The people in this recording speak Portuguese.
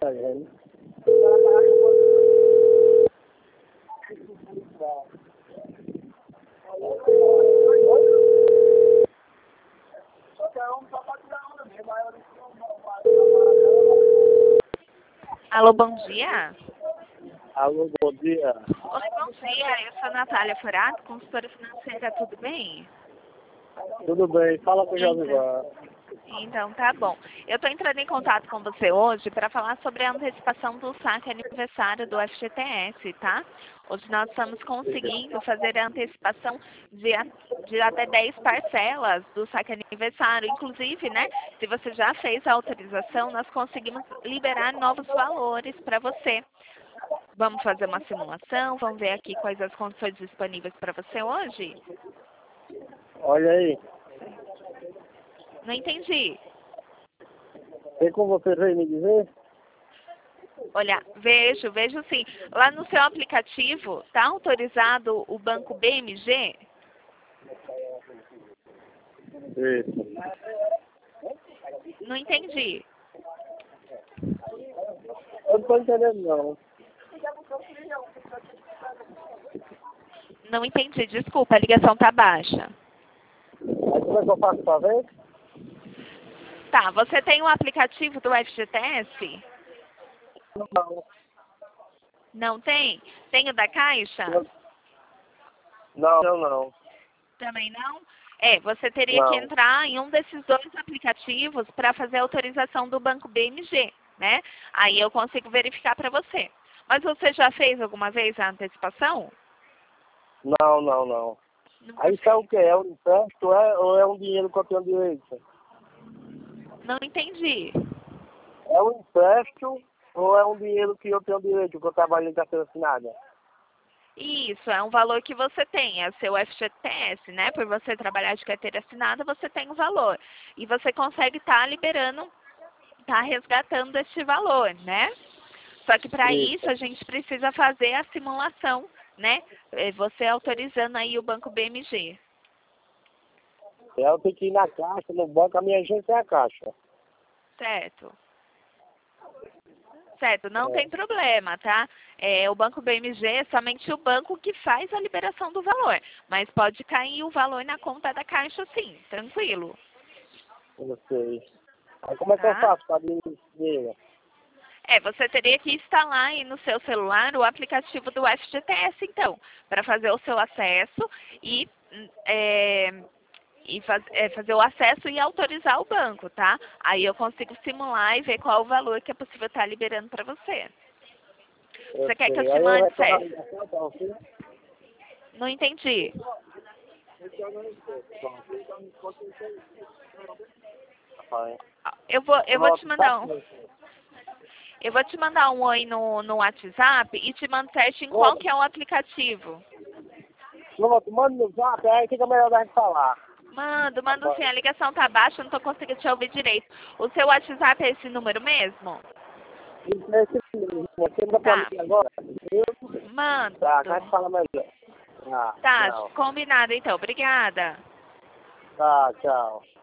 Alô, bom dia. Alô, bom dia. Oi, bom dia. Eu sou a Natália Furato, consultora financeira, tudo bem? Tudo bem? Fala com o Josivan. Então, tá bom. Eu estou entrando em contato com você hoje para falar sobre a antecipação do saque aniversário do FGTS, tá? Hoje nós estamos conseguindo fazer a antecipação de até 10 parcelas do saque aniversário. Inclusive, né, se você já fez a autorização, nós conseguimos liberar novos valores para você. Vamos fazer uma simulação, vamos ver aqui quais as condições disponíveis para você hoje? Olha aí. Não entendi. Tem como você veio me dizer? Olha, vejo sim. Lá no seu aplicativo, está autorizado o banco BMG? Isso. Não entendi. Eu não tô entendendo, não. Não entendi, desculpa, a ligação tá baixa. Mas como é que eu faço pra ver? Tá, você tem o aplicativo do FGTS? Não. Não tem? Tem o da Caixa? Não. Também não? É, você teria que Não. entrar em um desses dois aplicativos para fazer a autorização do banco BMG, né? Aí eu consigo verificar para você. Mas você já fez alguma vez a antecipação? Não. Nunca Aí isso é fez. o quê? É um empréstimo ou é um dinheiro que eu tenho direito? Não entendi. É um empréstimo ou é um dinheiro que eu tenho direito, que eu trabalho em carteira assinada? Isso, é um valor que você tem, é seu FGTS, né? Por você trabalhar de carteira assinada, você tem um valor. E você consegue estar liberando, resgatando esse valor, né? Só que para isso a gente precisa fazer a simulação, né? Você autorizando aí o banco BMG. Eu tenho que ir na caixa, no banco, a minha agência é a caixa. Certo. Certo, não tem problema, tá? O banco BMG é somente o banco que faz a liberação do valor. Mas pode cair o valor na conta da Caixa sim, tranquilo. Eu sei. Aí como é que eu Tá? faço para administrar dinheiro? Você teria que instalar aí no seu celular o aplicativo do FGTS, então, para fazer o seu acesso e, fazer o acesso e autorizar o banco, tá? Aí eu consigo simular e ver qual o valor que é possível estar liberando para você. Eu Você quer que eu sei. te Aí eu mande, retorno a César? ligação para você? Não entendi. Vai. Eu vou te mandar eu vou te mandar um oi no WhatsApp e te mando certinho qual que é o aplicativo. Pronto, manda no zap, aí fica melhor da gente falar. Mando sim, a ligação tá baixa, eu não tô conseguindo te ouvir direito. O seu WhatsApp é esse número mesmo? Isso é esse mesmo. Você manda pra Tá, mim agora? Eu? mando. Tá, a gente fala melhor. Tá, Tchau. combinado então, obrigada. Tá, tchau.